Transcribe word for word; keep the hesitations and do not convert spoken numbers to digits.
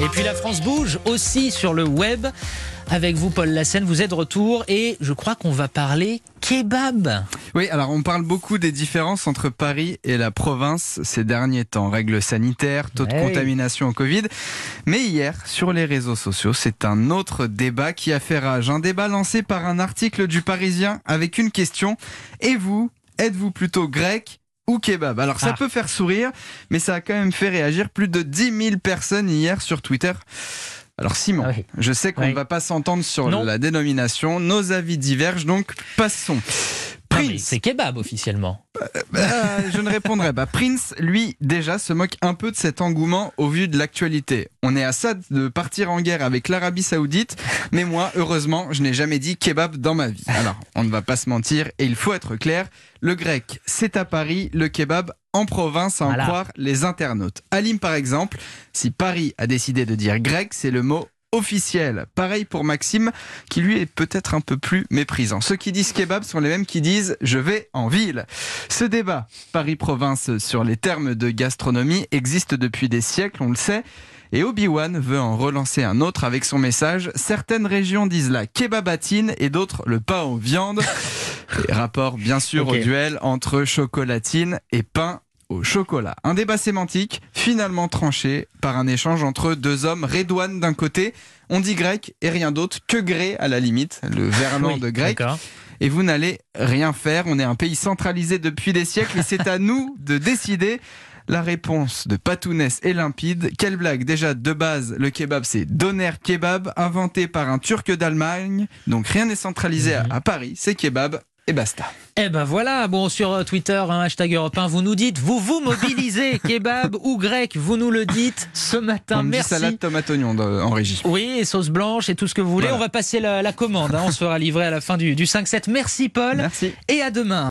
Et puis la France bouge aussi sur le web. Avec vous, Paul Lassène, vous êtes de retour et je crois qu'on va parler kebab. Oui, alors on parle beaucoup des différences entre Paris et la province ces derniers temps. Règles sanitaires, taux de Ouais. contamination au Covid. Mais hier, sur les réseaux sociaux, c'est un autre débat qui a fait rage. Un débat lancé par un article du Parisien avec une question. Et vous, êtes-vous plutôt grec ou kebab? Alors ça Ah. peut faire sourire, mais ça a quand même fait réagir plus de dix mille personnes hier sur Twitter. Alors Simon, Ah oui. je sais qu'on Oui. ne va pas s'entendre sur Non. la dénomination, nos avis divergent, donc passons. Non, mais Prince, c'est kebab officiellement. euh, je ne répondrai pas. Prince, lui, déjà, se moque un peu de cet engouement au vu de l'actualité. On est à ça de partir en guerre avec l'Arabie Saoudite, mais moi, heureusement, je n'ai jamais dit kebab dans ma vie. Alors, on ne va pas se mentir, et il faut être clair, le grec, c'est à Paris, le kebab en province, à en Voilà. croire les internautes. Alim, par exemple, si Paris a décidé de dire grec, c'est le mot officiel. Pareil pour Maxime, qui lui est peut-être un peu plus méprisant. Ceux qui disent kebab sont les mêmes qui disent « je vais en ville ». Ce débat, Paris-Province sur les termes de gastronomie, existe depuis des siècles, on le sait. Et Obi-Wan veut en relancer un autre avec son message. Certaines régions disent la kebabatine et d'autres le pain aux viandes. Et rapport bien sûr Ok. au duel entre chocolatine et pain au chocolat. Un débat sémantique finalement tranché par un échange entre deux hommes. Redouane d'un côté, on dit grec et rien d'autre que gré à la limite, le verlan Oui, de grec. d'accord. Et vous n'allez rien faire, on est un pays centralisé depuis des siècles et c'est à nous de décider. La réponse de Patounès est limpide. Quelle blague! Déjà, de base, le kebab, c'est Doner Kebab, inventé par un Turc d'Allemagne. Donc rien n'est centralisé à, à Paris, c'est kebab et basta. Eh ben voilà, bon sur euh, Twitter, hein, hashtag Europe un, vous nous dites, vous vous mobilisez, kebab ou grec, vous nous le dites ce matin. On me dit Merci. salade tomate oignon dans- en régie. Oui, et sauce blanche et tout ce que vous voulez. Voilà. On va passer la, la commande, hein, on se fera livrer à la fin du, du cinq sept. Merci Paul Merci. et à demain.